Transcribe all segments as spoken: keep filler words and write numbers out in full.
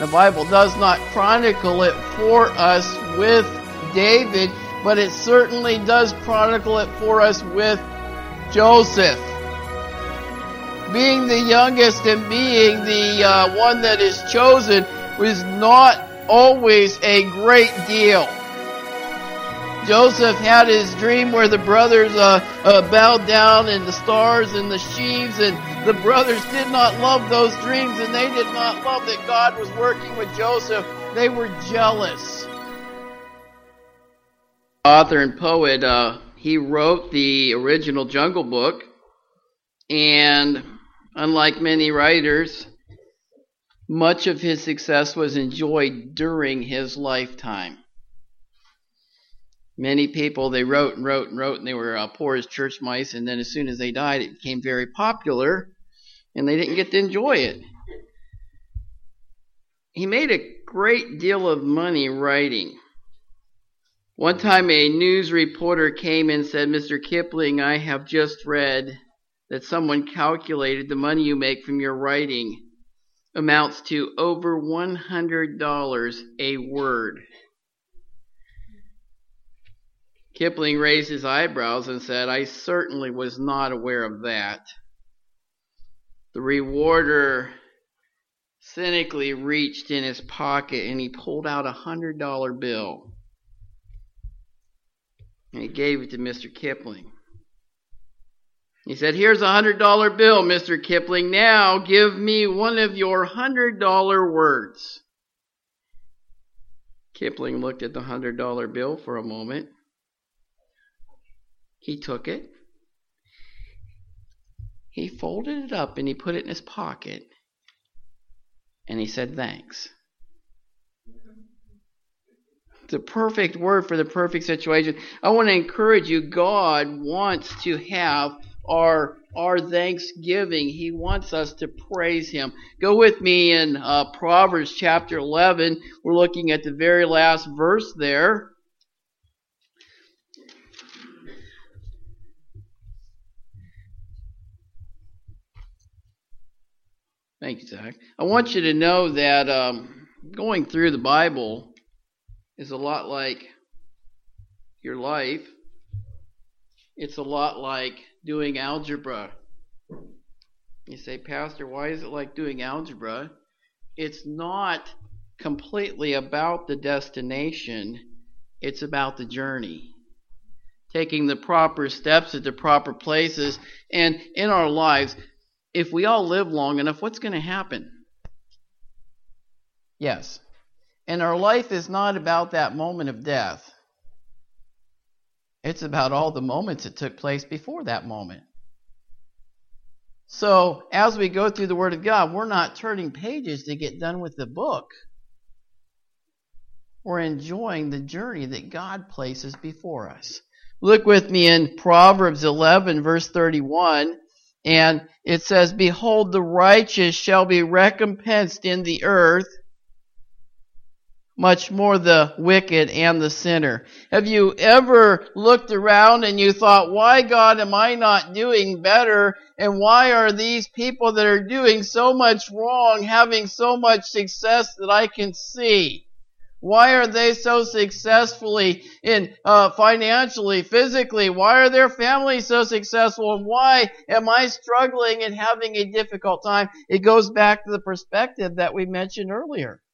The Bible does not chronicle it for us with David, but it certainly does chronicle it for us with Joseph. Being the youngest and being the uh, one that is chosen was not always a great deal. Joseph had his dream where the brothers uh, uh, bowed down and the stars and the sheaves, and the brothers did not love those dreams, and they did not love that God was working with Joseph. They were jealous. Author and poet, uh, he wrote the original Jungle Book, and unlike many writers, much of his success was enjoyed during his lifetime. Many people, they wrote and wrote and wrote, and they were uh, poor as church mice, and then as soon as they died, it became very popular, and they didn't get to enjoy it. He made a great deal of money writing. One time a news reporter came and said, "Mister Kipling, I have just read that someone calculated the money you make from your writing amounts to over one hundred dollars a word." Kipling raised his eyebrows and said, "I certainly was not aware of that." The rewarder cynically reached in his pocket and he pulled out a one hundred dollar bill. And he gave it to Mister Kipling. He said, "Here's a one hundred dollar bill, Mister Kipling. Now give me one of your one hundred dollar words." Kipling looked at the one hundred dollar bill for a moment. He took it. He folded it up and he put it in his pocket. And he said, "Thanks." The perfect word for the perfect situation. I want to encourage you, God wants to have our, our thanksgiving. He wants us to praise Him. Go with me in uh, Proverbs chapter eleven. We're looking at the very last verse there. Thank you, Zach. I want you to know that um, going through the Bible is a lot like your life. It's a lot like doing algebra. You say, "Pastor, why is it like doing algebra?" It's not completely about the destination. It's about the journey. Taking the proper steps at the proper places. And in our lives, if we all live long enough, what's going to happen? Yes. And our life is not about that moment of death. It's about all the moments that took place before that moment. So, as we go through the Word of God, we're not turning pages to get done with the book. We're enjoying the journey that God places before us. Look with me in Proverbs eleven, verse thirty-one. And it says, "Behold, the righteous shall be recompensed in the earth, much more the wicked and the sinner." Have you ever looked around and you thought, "Why, God, am I not doing better? And why are these people that are doing so much wrong having so much success that I can see? Why are they so successfully in uh, financially, physically? Why are their families so successful? And why am I struggling and having a difficult time?" It goes back to the perspective that we mentioned earlier.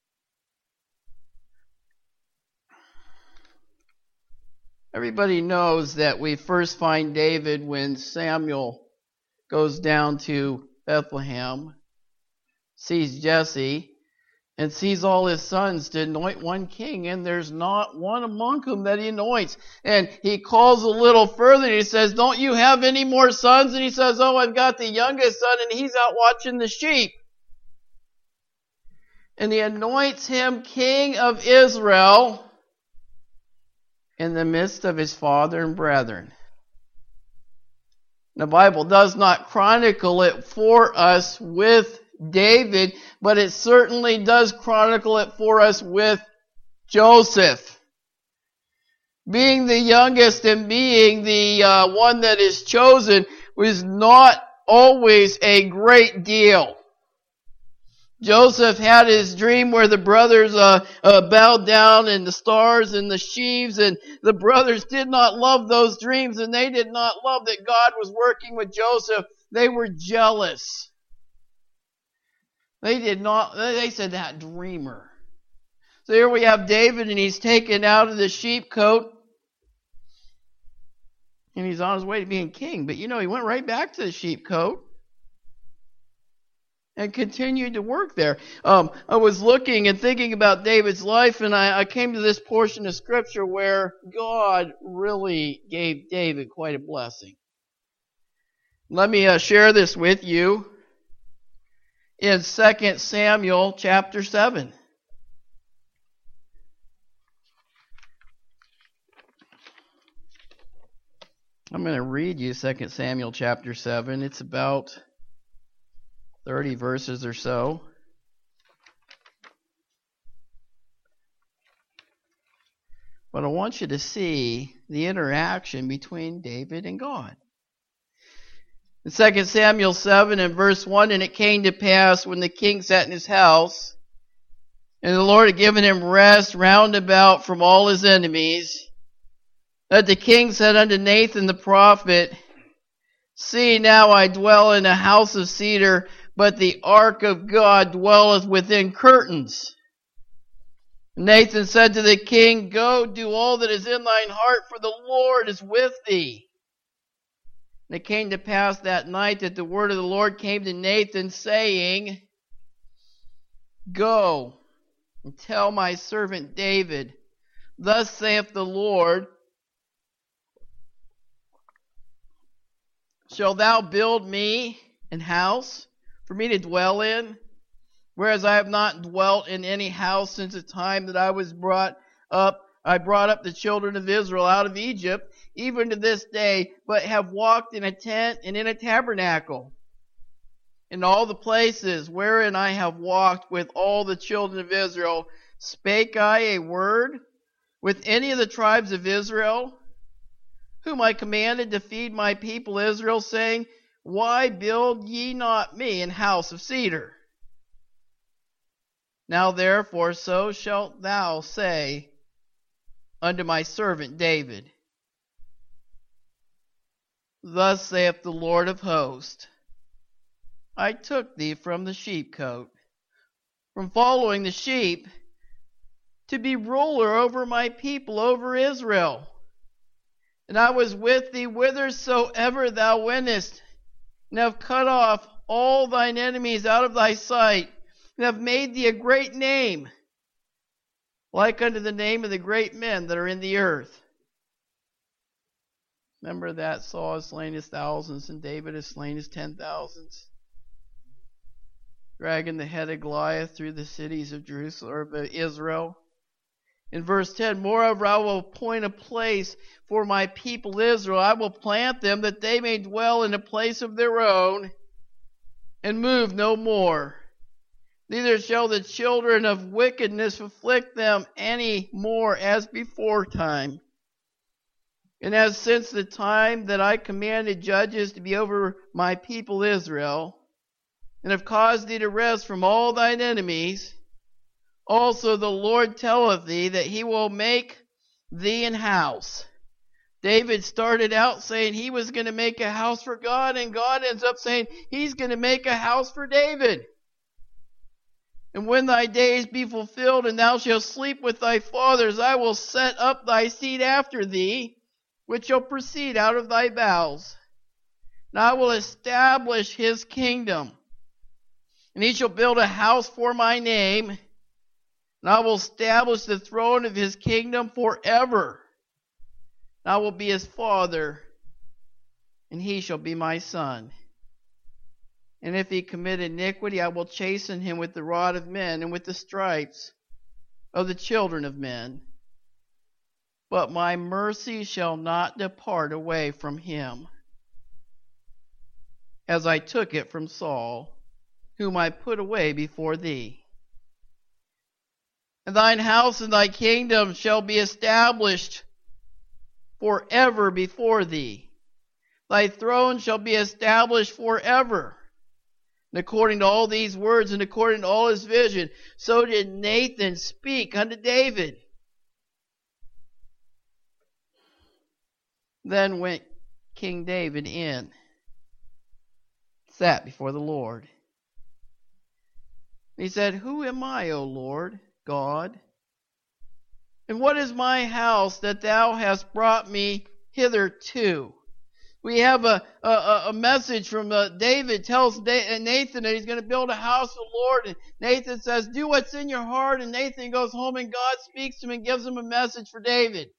Everybody knows that we first find David when Samuel goes down to Bethlehem, sees Jesse, and sees all his sons to anoint one king, and there's not one among them that he anoints. And he calls a little further, and he says, "Don't you have any more sons?" And he says, "Oh, I've got the youngest son, and he's out watching the sheep." And he anoints him king of Israel in the midst of his father and brethren. The Bible does not chronicle it for us with David, but it certainly does chronicle it for us with Joseph. Being the youngest and being the uh, one that is chosen was not always a great deal. Joseph had his dream where the brothers uh, uh, bowed down and the stars and the sheaves, and the brothers did not love those dreams, and they did not love that God was working with Joseph. They were jealous. They did not, they said, that dreamer. So here we have David, and he's taken out of the sheepcote, and he's on his way to being king. But you know, he went right back to the sheepcoat and continued to work there. Um, I was looking and thinking about David's life, and I, I came to this portion of Scripture where God really gave David quite a blessing. Let me uh, share this with you in Second Samuel chapter seven. I'm going to read you Second Samuel chapter seven. It's about thirty verses or so. But I want you to see the interaction between David and God. In Second Samuel seven and verse one, and it came to pass when the king sat in his house, and the Lord had given him rest round about from all his enemies, that the king said unto Nathan the prophet, See, now I dwell in a house of cedar, but the ark of God dwelleth within curtains. Nathan said to the king, Go, do all that is in thine heart, for the Lord is with thee. And it came to pass that night that the word of the Lord came to Nathan, saying, Go and tell my servant David, Thus saith the Lord, Shalt thou build me an house for me to dwell in, whereas I have not dwelt in any house since the time that I was brought up. I brought up the children of Israel out of Egypt, even to this day, but have walked in a tent and in a tabernacle. In all the places wherein I have walked with all the children of Israel, spake I a word with any of the tribes of Israel, whom I commanded to feed my people Israel, saying, Why build ye not me an house of cedar? Now therefore so shalt thou say unto my servant David, Thus saith the Lord of hosts, I took thee from the sheepcote, from following the sheep, to be ruler over my people, over Israel. And I was with thee whithersoever thou wentest, and have cut off all thine enemies out of thy sight, and have made thee a great name, like unto the name of the great men that are in the earth. Remember that Saul has slain his thousands, and David has slain his ten thousands, dragging the head of Goliath through the cities of Jerusalem or of Israel. In verse ten, Moreover, I will appoint a place for my people Israel. I will plant them that they may dwell in a place of their own and move no more. Neither shall the children of wickedness afflict them any more as before time. And as since the time that I commanded judges to be over my people Israel, and have caused thee to rest from all thine enemies, also the Lord telleth thee that he will make thee an house. David started out saying he was going to make a house for God, and God ends up saying he's going to make a house for David. And when thy days be fulfilled, and thou shalt sleep with thy fathers, I will set up thy seed after thee, which shall proceed out of thy bowels. And I will establish his kingdom. And he shall build a house for my name, and I will establish the throne of his kingdom forever. And I will be his father, and he shall be my son. And if he commit iniquity, I will chasten him with the rod of men and with the stripes of the children of men. But my mercy shall not depart away from him, as I took it from Saul, whom I put away before thee. And thine house and thy kingdom shall be established forever before thee. Thy throne shall be established forever. And according to all these words and according to all his vision, so did Nathan speak unto David. Then went King David in, sat before the Lord. He said, Who am I, O Lord God? And what is my house that thou hast brought me hitherto? We have a, a, a message from uh, David tells Nathan that he's going to build a house for the Lord. And Nathan says, do what's in your heart. And Nathan goes home and God speaks to him and gives him a message for David.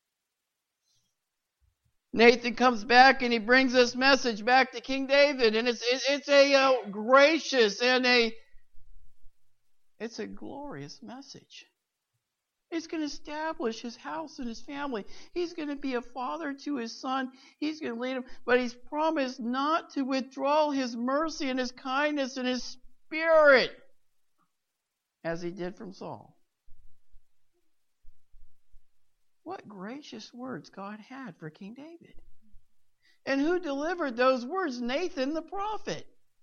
Nathan comes back and he brings this message back to King David. And it's, it, it's a uh, gracious and a, it's a glorious message. He's going to establish his house and his family. He's going to be a father to his son. He's going to lead him. But he's promised not to withdraw his mercy and his kindness and his spirit as he did from Saul. What gracious words God had for King David. And who delivered those words? Nathan the prophet.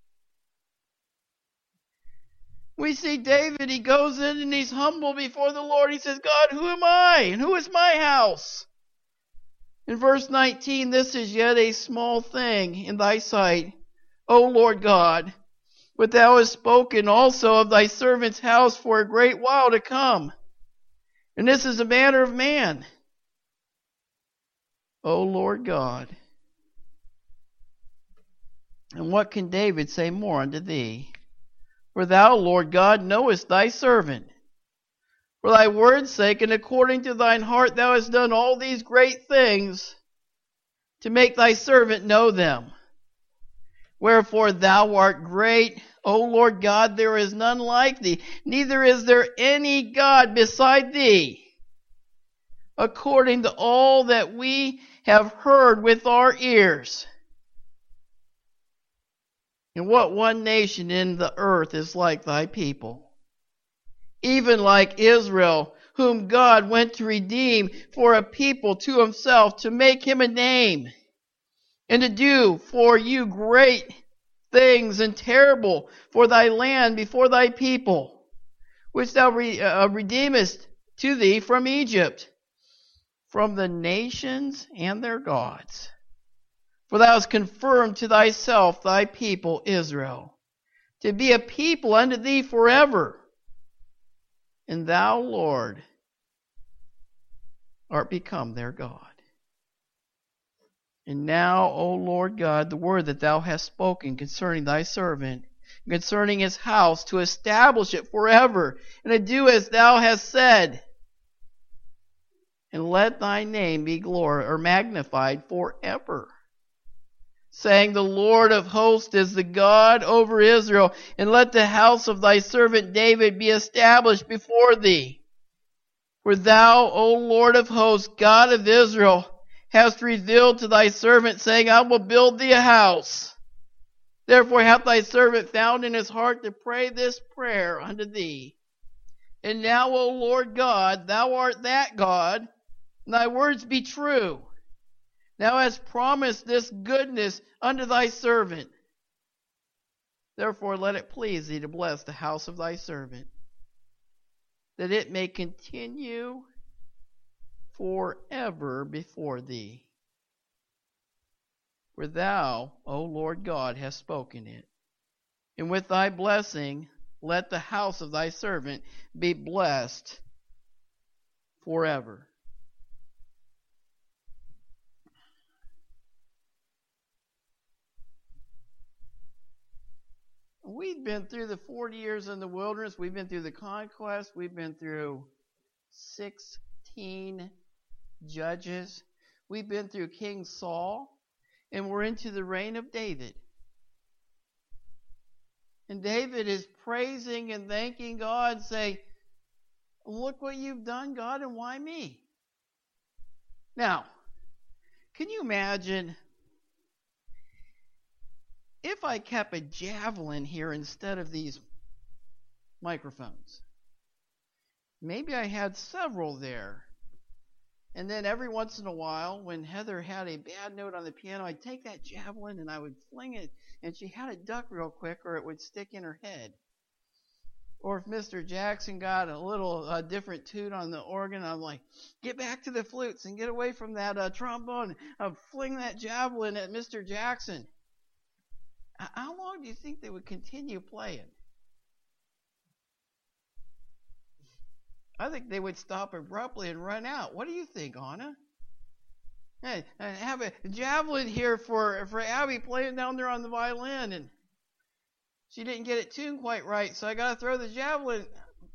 We see David, he goes in and he's humble before the Lord. He says, God, who am I? And who is my house? In verse nineteen, this is yet a small thing in thy sight, O Lord God. But thou hast spoken also of thy servant's house for a great while to come. And this is a matter of man. O Lord God. And what can David say more unto thee? For thou, Lord God, knowest thy servant. For thy word's sake, and according to thine heart, thou hast done all these great things to make thy servant know them. Wherefore thou art great, O Lord God, there is none like thee, neither is there any God beside thee. According to all that we have heard with our ears. And what one nation in the earth is like thy people? Even like Israel, whom God went to redeem for a people to himself, to make him a name, and to do for you great things and terrible for thy land before thy people, which thou re- uh, redeemest to thee from Egypt, from the nations and their gods. For thou hast confirmed to thyself thy people Israel, to be a people unto thee forever. And thou, Lord, art become their God. And now, O Lord God, the word that thou hast spoken concerning thy servant, concerning his house, to establish it forever, and to do as thou hast said. And let thy name be glorified or magnified forever. Saying, the Lord of hosts is the God over Israel, and let the house of thy servant David be established before thee. For thou, O Lord of hosts, God of Israel, hast revealed to thy servant, saying, I will build thee a house. Therefore hath thy servant found in his heart to pray this prayer unto thee. And now, O Lord God, thou art that God, and thy words be true. Thou hast promised this goodness unto thy servant. Therefore let it please thee to bless the house of thy servant, that it may continue forever before thee. For thou, O Lord God, hast spoken it. And with thy blessing, let the house of thy servant be blessed forever. We've been through the forty years in the wilderness. We've been through the conquest. We've been through sixteen judges. We've been through King Saul. And we're into the reign of David. And David is praising and thanking God, saying, look what you've done, God, and why me? Now, can you imagine if I kept a javelin here instead of these microphones? Maybe I had several there. And then every once in a while, when Heather had a bad note on the piano, I'd take that javelin and I would fling it, and she had to duck real quick or it would stick in her head. Or if Mister Jackson got a little uh, different tune on the organ, I'm like, get back to the flutes and get away from that uh, trombone. I'd fling that javelin at Mister Jackson. How long do you think they would continue playing? I think they would stop abruptly and run out. What do you think, Anna? Hey, I have a javelin here for, for Abby playing down there on the violin, and she didn't get it tuned quite right, so I got to throw the javelin.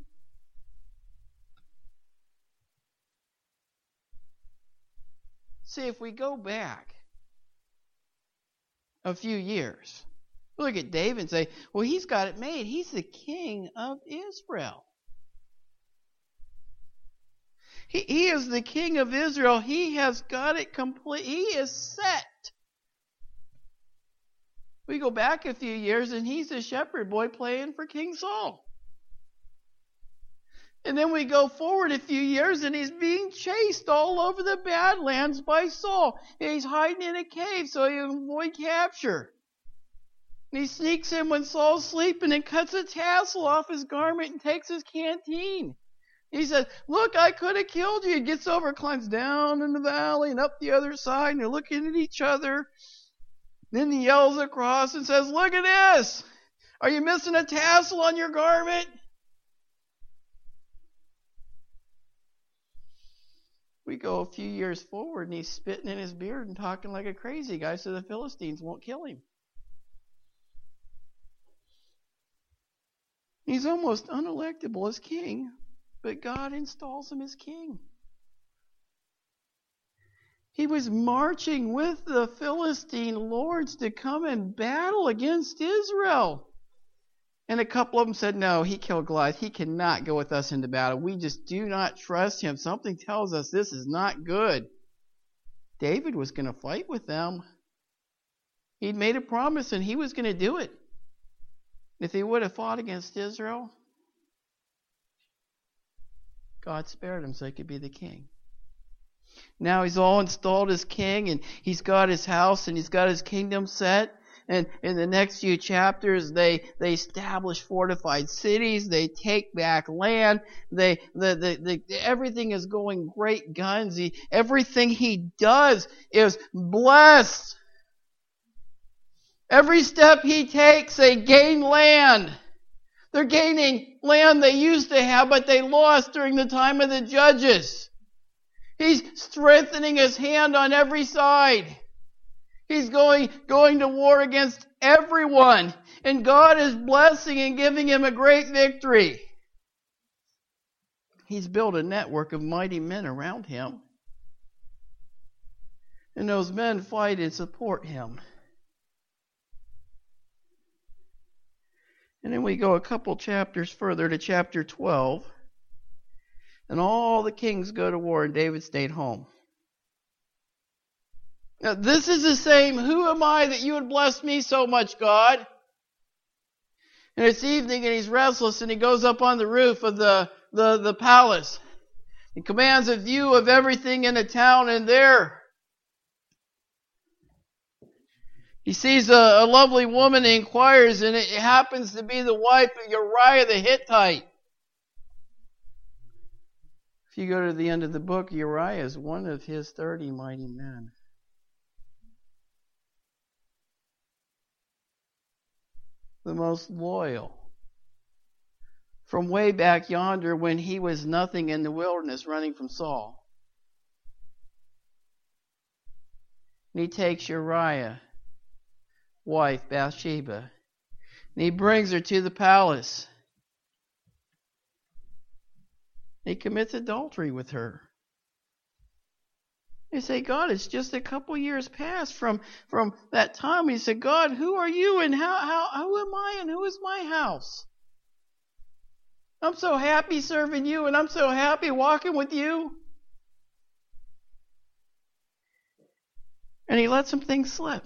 See, if we go back a few years, look at David and say, well, he's got it made. He's the king of Israel. He, he is the king of Israel. He has got it complete. He is set. We go back a few years and he's a shepherd boy playing for King Saul. And then we go forward a few years and he's being chased all over the Badlands by Saul. And he's hiding in a cave so he can avoid capture. And he sneaks in when Saul's sleeping and cuts a tassel off his garment and takes his canteen. He says, look, I could have killed you. He gets over, climbs down in the valley and up the other side, and they're looking at each other. Then he yells across and says, look at this. Are you missing a tassel on your garment? We go a few years forward, and he's spitting in his beard and talking like a crazy guy so the Philistines won't kill him. He's almost unelectable as king. But God installs him as king. He was marching with the Philistine lords to come and battle against Israel. And a couple of them said, no, he killed Goliath. He cannot go with us into battle. We just do not trust him. Something tells us this is not good. David was going to fight with them. He'd made a promise and he was going to do it. If he would have fought against Israel, God spared him so he could be the king. Now he's all installed as king, and he's got his house, and he's got his kingdom set. And in the next few chapters, they, they establish fortified cities. They take back land. They the, the, the everything is going great guns. He, everything he does is blessed. Every step he takes, they gain land. They're gaining land they used to have, but they lost during the time of the judges. He's strengthening his hand on every side. He's going, going to war against everyone. And God is blessing and giving him a great victory. He's built a network of mighty men around him. And those men fight and support him. And then we go a couple chapters further to chapter twelve. And all the kings go to war and David stayed home. Now this is the same, who am I that you would bless me so much, God? And it's evening and he's restless and he goes up on the roof of the, the, the palace. He commands a view of everything in the town, and there he sees a, a lovely woman and inquires, and it happens to be the wife of Uriah the Hittite. If you go to the end of the book, Uriah is one of his thirty mighty men. The most loyal. From way back yonder when he was nothing in the wilderness running from Saul. And he takes Uriah, wife Bathsheba, and he brings her to the palace. He commits adultery with her. They say, God, it's just a couple years past from, from that time. He said, God, who are you and how, how, who am I and who is my house? I'm so happy serving you and I'm so happy walking with you. And he let some things slip.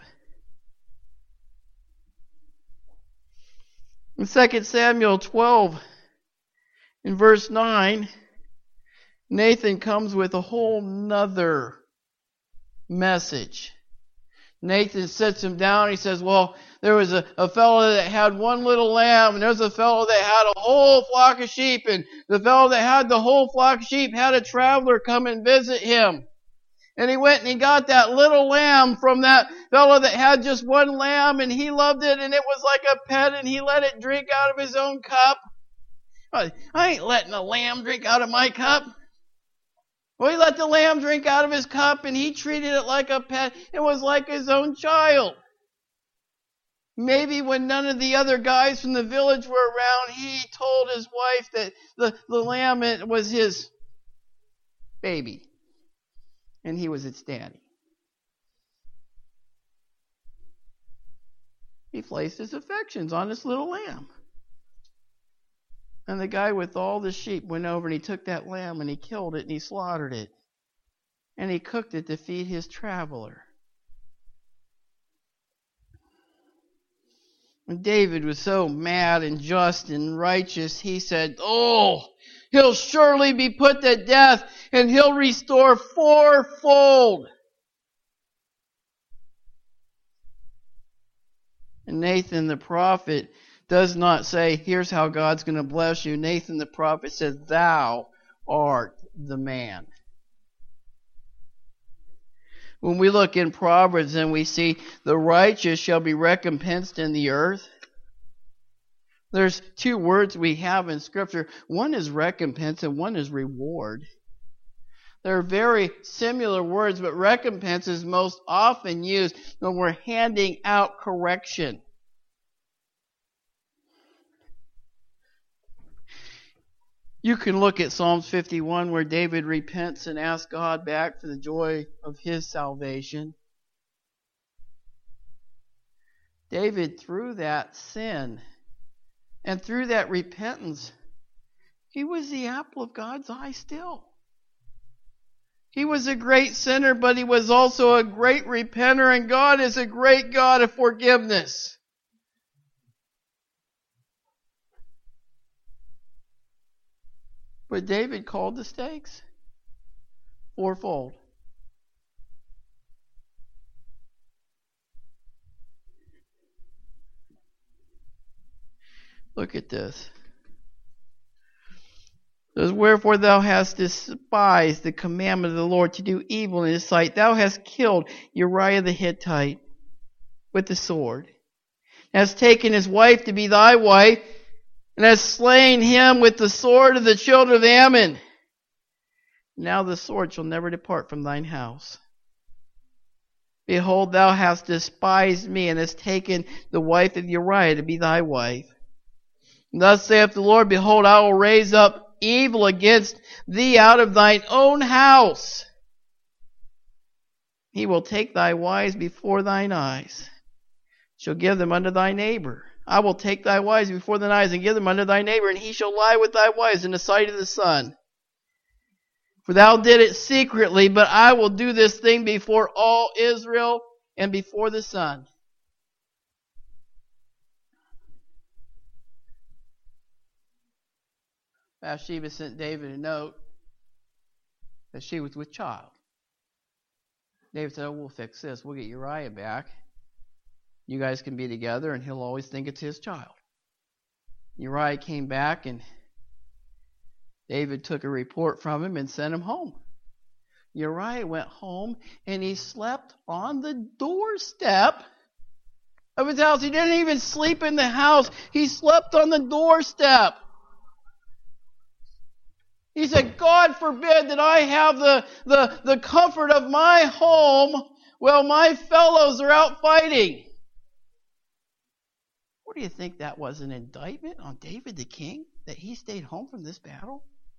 In Second Samuel twelve, in verse nine, Nathan comes with a whole nother message. Nathan sits him down. He says, well, there was a, a fellow that had one little lamb, and there's a fellow that had a whole flock of sheep, and the fellow that had the whole flock of sheep had a traveler come and visit him. And he went and he got that little lamb from that fellow that had just one lamb, and he loved it, and it was like a pet, and he let it drink out of his own cup. I ain't letting a lamb drink out of my cup. Well, he let the lamb drink out of his cup, and he treated it like a pet. It was like his own child. Maybe when none of the other guys from the village were around, he told his wife that the, the lamb was his baby, and he was its daddy. He placed his affections on this little lamb. And the guy with all the sheep went over and he took that lamb and he killed it and he slaughtered it. And he cooked it to feed his traveler. When David was so mad and just and righteous, he said, oh, he'll surely be put to death and he'll restore fourfold. And Nathan the prophet does not say, here's how God's going to bless you. Nathan the prophet says, thou art the man. When we look in Proverbs and we see the righteous shall be recompensed in the earth, there's two words we have in Scripture. One is recompense and one is reward. They're very similar words, but recompense is most often used when we're handing out correction. You can look at Psalms fifty-one where David repents and asks God back for the joy of his salvation. David, through that sin and through that repentance, he was the apple of God's eye still. He was a great sinner, but he was also a great repenter, and God is a great God of forgiveness. But David called the stakes fourfold. Look at this. It says, wherefore thou hast despised the commandment of the Lord to do evil in his sight. Thou hast killed Uriah the Hittite with the sword, and hast taken his wife to be thy wife, and hast slain him with the sword of the children of Ammon. Now the sword shall never depart from thine house. Behold, thou hast despised me, and hast taken the wife of Uriah to be thy wife. And thus saith the Lord, behold, I will raise up evil against thee out of thine own house. He will take thy wives before thine eyes, shall give them unto thy neighbor. I will take thy wives before thine eyes and give them unto thy neighbor, and he shall lie with thy wives in the sight of the sun. For thou did it secretly, but I will do this thing before all Israel and before the sun. Bathsheba sent David a note that she was with child. David said, oh, we'll fix this. We'll get Uriah back. You guys can be together, and he'll always think it's his child. Uriah came back, and David took a report from him and sent him home. Uriah went home, and he slept on the doorstep of his house. He didn't even sleep in the house. He slept on the doorstep. He said, God forbid that I have the, the, the comfort of my home while my fellows are out fighting. What do you think that was, an indictment on David the king, that he stayed home from this battle?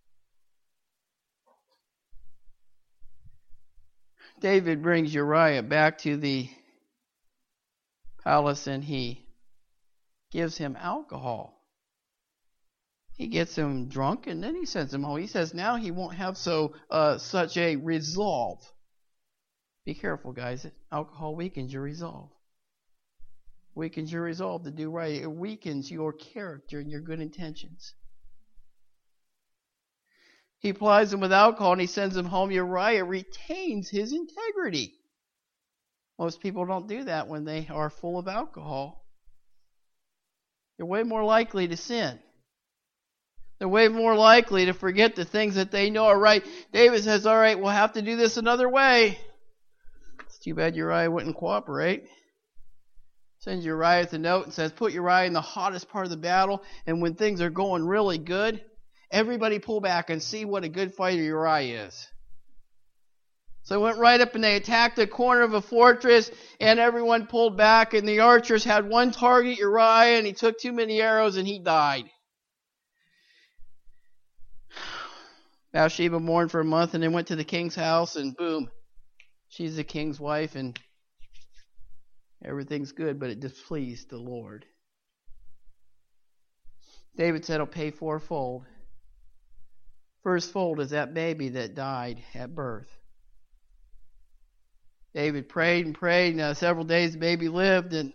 David brings Uriah back to the palace and he gives him alcohol. He gets him drunk and then he sends him home. He says now he won't have so uh, such a resolve. Be careful, guys. Alcohol weakens your resolve. Weakens your resolve to do right. It weakens your character and your good intentions. He plies him with alcohol and he sends him home. Uriah retains his integrity. Most people don't do that when they are full of alcohol. They're way more likely to sin. They're way more likely to forget the things that they know are right. David says, all right, we'll have to do this another way. It's too bad Uriah wouldn't cooperate. Sends Uriah the note and says, put Uriah in the hottest part of the battle, and when things are going really good, everybody pull back and see what a good fighter Uriah is. So they went right up and they attacked the corner of a fortress, and everyone pulled back, and the archers had one target, Uriah, and he took too many arrows and he died. Bathsheba mourned for a month and then went to the king's house, and boom, she's the king's wife, and everything's good, but it displeased the Lord. David said, I'll pay fourfold. First fold is that baby that died at birth. David prayed and prayed, and uh, several days the baby lived, and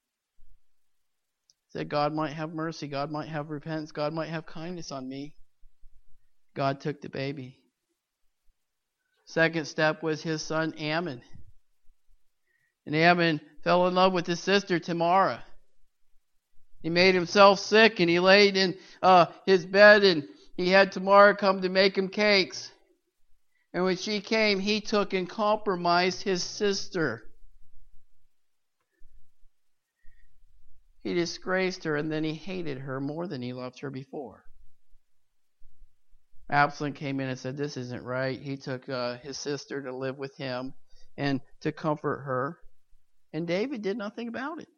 said, God might have mercy, God might have repentance, God might have kindness on me. God took the baby. Second step was his son Ammon. And Ammon fell in love with his sister Tamar. He made himself sick, and he laid in uh, his bed, and he had Tamar come to make him cakes. And when she came, he took and compromised his sister. He disgraced her, and then he hated her more than he loved her before. Absalom came in and said, this isn't right. He took uh, his sister to live with him and to comfort her. And David did nothing about it.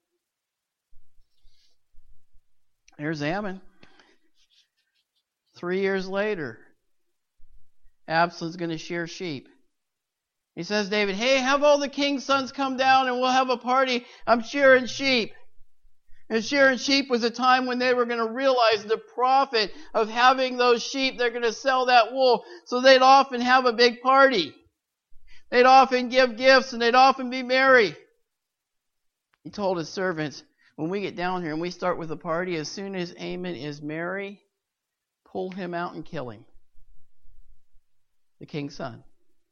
Here's Ammon. Three years later, Absalom's going to shear sheep. He says, David, hey, have all the king's sons come down and we'll have a party. I'm shearing sheep. And shearing sheep was a time when they were going to realize the profit of having those sheep. They're going to sell that wool. So they'd often have a big party. They'd often give gifts and they'd often be merry. He told his servants, when we get down here and we start with a party, as soon as Ammon is merry, pull him out and kill him. The king's son.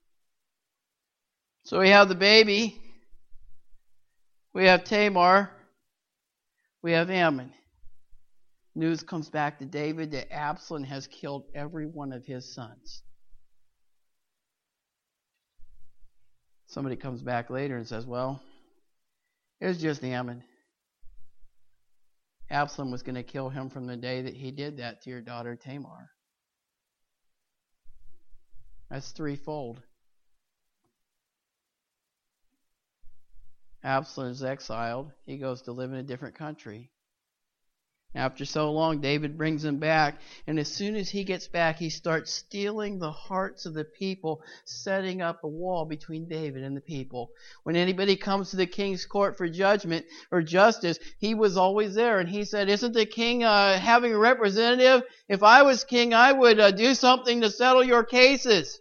So we have the baby. We have Tamar. We have Ammon. News comes back to David that Absalom has killed every one of his sons. Somebody comes back later and says, well, it was just Ammon. Absalom was going to kill him from the day that he did that to your daughter Tamar. That's threefold. Absalom is exiled. He goes to live in a different country. After so long, David brings him back. And as soon as he gets back, he starts stealing the hearts of the people, setting up a wall between David and the people. When anybody comes to the king's court for judgment or justice, he was always there. And he said, isn't the king uh, having a representative? If I was king, I would uh, do something to settle your cases.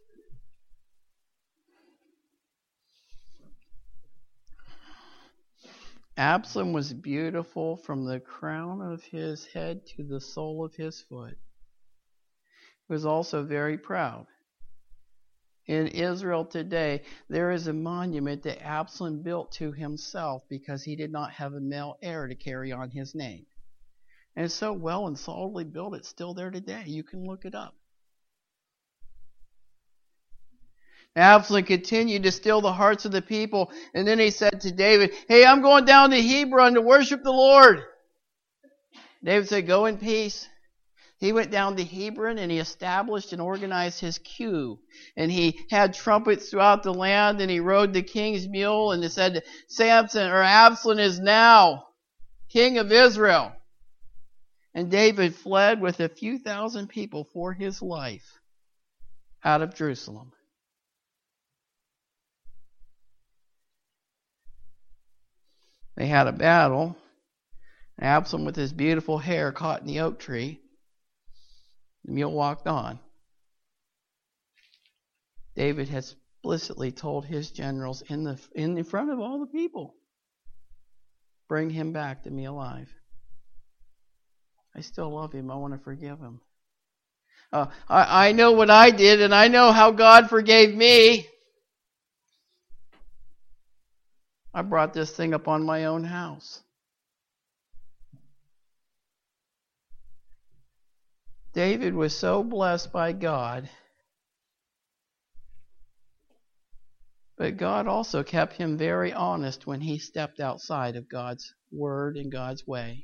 Absalom was beautiful from the crown of his head to the sole of his foot. He was also very proud. In Israel today, there is a monument that Absalom built to himself because he did not have a male heir to carry on his name. And it's so well and solidly built, it's still there today. You can look it up. Absalom continued to steal the hearts of the people. And then he said to David, hey, I'm going down to Hebron to worship the Lord. David said, go in peace. He went down to Hebron and he established and organized his queue. And he had trumpets throughout the land and he rode the king's mule and he said, Samson or Absalom is now king of Israel. And David fled with a few thousand people for his life out of Jerusalem. They had a battle. Absalom, with his beautiful hair caught in the oak tree. The mule walked on. David had explicitly told his generals in the in front of all the people, bring him back to me alive. I still love him. I want to forgive him. Uh, I, I know what I did, and I know how God forgave me. I brought this thing up on my own house. David was so blessed by God, but God also kept him very honest when he stepped outside of God's word and God's way.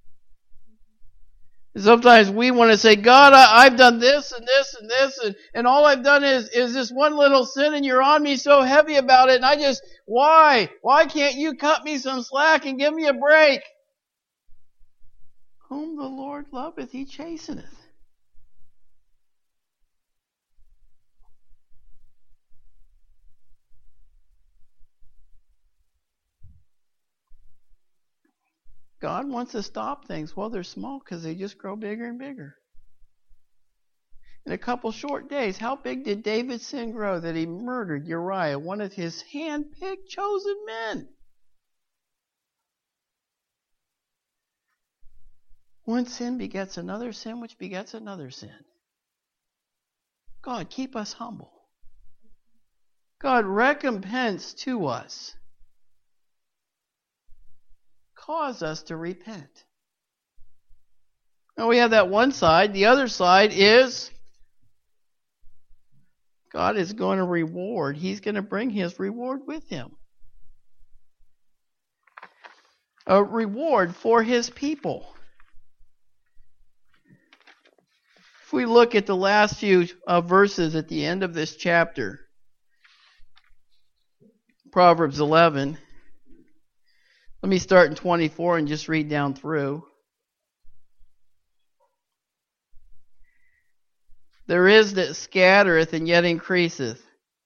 Sometimes we want to say, God, I, I've done this and this and this, and, and all I've done is, is this one little sin, and you're on me so heavy about it, and I just, why? Why can't you cut me some slack and give me a break? Whom the Lord loveth, he chasteneth. God wants to stop things. Well, they're small because they just grow bigger and bigger. In a couple short days, how big did David's sin grow that he murdered Uriah, one of his hand-picked, chosen men? One sin begets another sin, which begets another sin. God, keep us humble. God, recompense to us. Cause us to repent. Now we have that one side. The other side is God is going to reward. He's going to bring his reward with him. A reward for his people. If we look at the last few uh, verses at the end of this chapter, Proverbs eleven. Let me start in twenty-four and just read down through. There is that scattereth and yet increaseth.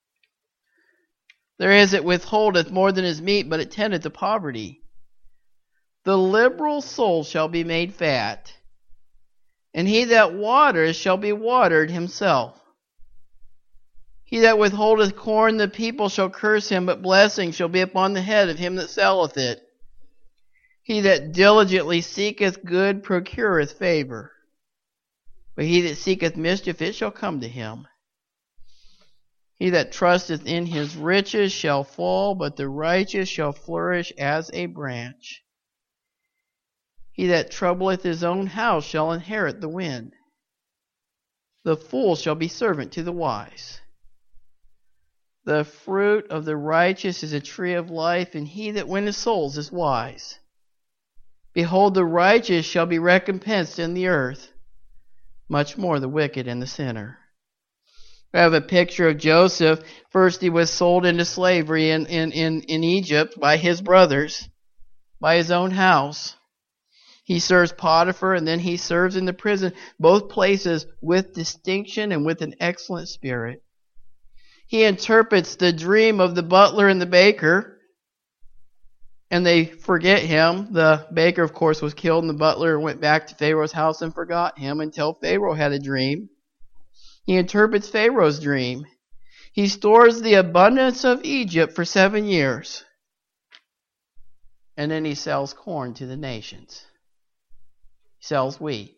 There is that withholdeth more than is meet, but it tendeth to poverty. The liberal soul shall be made fat, and he that watereth shall be watered himself. He that withholdeth corn, the people shall curse him, but blessing shall be upon the head of him that selleth it. He that diligently seeketh good procureth favor, but he that seeketh mischief, it shall come to him. He that trusteth in his riches shall fall, but the righteous shall flourish as a branch. He that troubleth his own house shall inherit the wind. The fool shall be servant to the wise. The fruit of the righteous is a tree of life, and he that winneth souls is wise. Behold, the righteous shall be recompensed in the earth, much more the wicked and the sinner. We have a picture of Joseph. First he was sold into slavery in, in, in, in Egypt by his brothers, by his own house. He serves Potiphar, and then he serves in the prison, both places with distinction and with an excellent spirit. He interprets the dream of the butler and the baker, and they forget him. The baker, of course, was killed, and the butler went back to Pharaoh's house and forgot him until Pharaoh had a dream. He interprets Pharaoh's dream. He stores the abundance of Egypt for seven years. And then he sells corn to the nations. He sells wheat.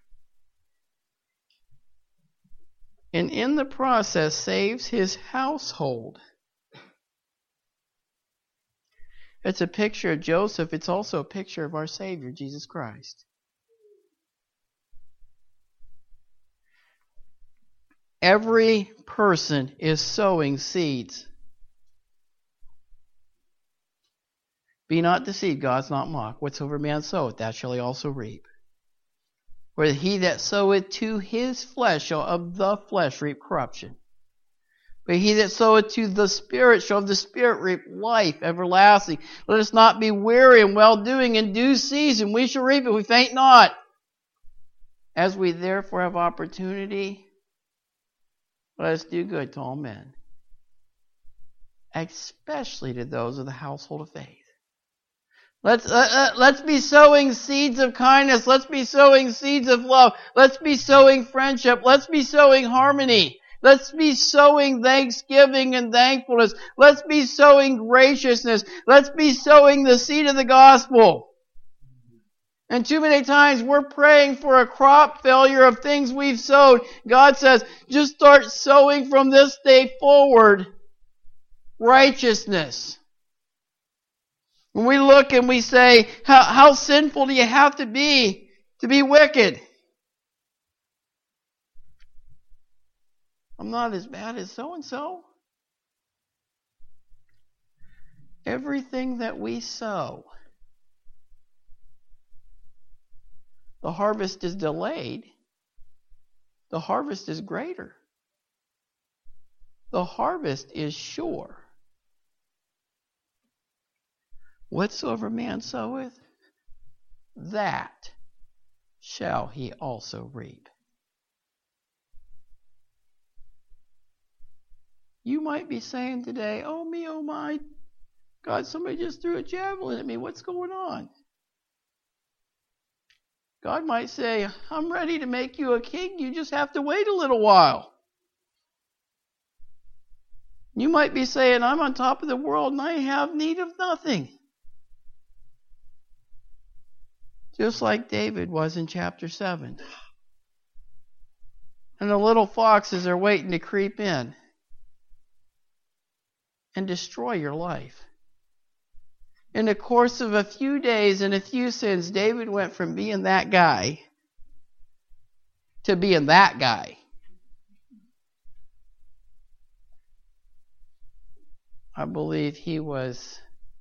And in the process saves his household. It's a picture of Joseph. It's also a picture of our Savior, Jesus Christ. Every person is sowing seeds. Be not deceived, God's not mocked. Whatsoever man soweth, that shall he also reap. For he that soweth to his flesh shall of the flesh reap corruption. But he that soweth to the Spirit shall of the Spirit reap life everlasting. Let us not be weary in well-doing. In due season we shall reap if we faint not. As we therefore have opportunity, let us do good to all men, especially to those of the household of faith. Let's uh, uh, let's be sowing seeds of kindness. Let's be sowing seeds of love. Let's be sowing friendship. Let's be sowing harmony. Let's be sowing thanksgiving and thankfulness. Let's be sowing graciousness. Let's be sowing the seed of the gospel. And too many times we're praying for a crop failure of things we've sowed. God says, just start sowing from this day forward righteousness. When we look and we say, how, how sinful do you have to be to be wicked? I'm not as bad as so-and-so. Everything that we sow, the harvest is delayed. The harvest is greater. The harvest is sure. Whatsoever man soweth, that shall he also reap. You might be saying today, oh me, oh my, God, somebody just threw a javelin at me. What's going on? God might say, I'm ready to make you a king. You just have to wait a little while. You might be saying, I'm on top of the world and I have need of nothing. Just like David was in chapter seven. And the little foxes are waiting to creep in and destroy your life. In the course of a few days and a few sins, David went from being that guy to being that guy. I believe he was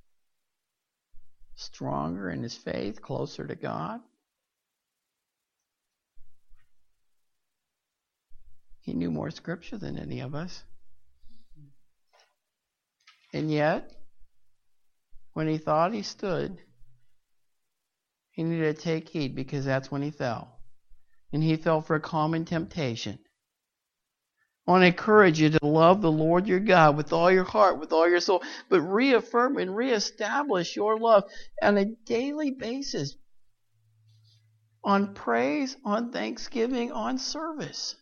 stronger in his faith, closer to God. He knew more scripture than any of us. And yet, when he thought he stood, he needed to take heed, because that's when he fell. And he fell for a common temptation. I want to encourage you to love the Lord your God with all your heart, with all your soul, but reaffirm and reestablish your love on a daily basis. On praise, on thanksgiving, on service.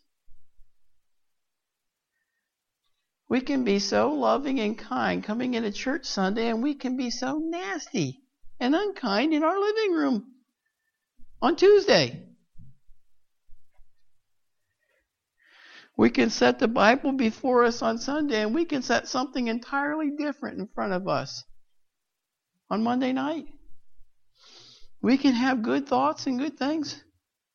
We can be so loving and kind coming into church Sunday, and we can be so nasty and unkind in our living room on Tuesday. We can set the Bible before us on Sunday, and we can set something entirely different in front of us on Monday night. We can have good thoughts and good things.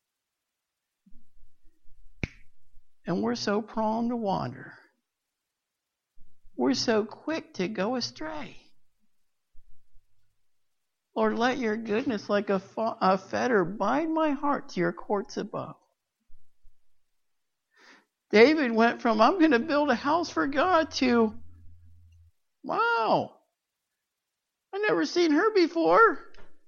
And we're so prone to wander. We're so quick to go astray. Lord, let your goodness like a, fa- a fetter bind my heart to your courts above. David went from, I'm going to build a house for God, to, wow, I've never seen her before.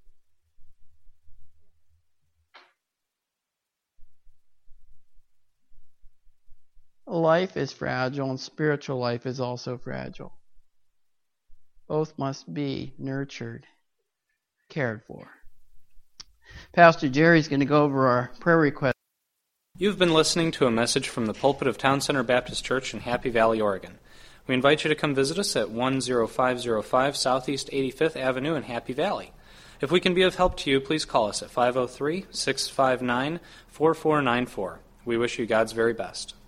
Life is fragile, and spiritual life is also fragile. Both must be nurtured, cared for. Pastor Jerry's going to go over our prayer request. You've been listening to a message from the pulpit of Town Center Baptist Church in Happy Valley, Oregon. We invite you to come visit us at one oh five oh five Southeast eighty-fifth Avenue in Happy Valley. If we can be of help to you, please call us at five oh three, six five nine, four four nine four. We wish you God's very best.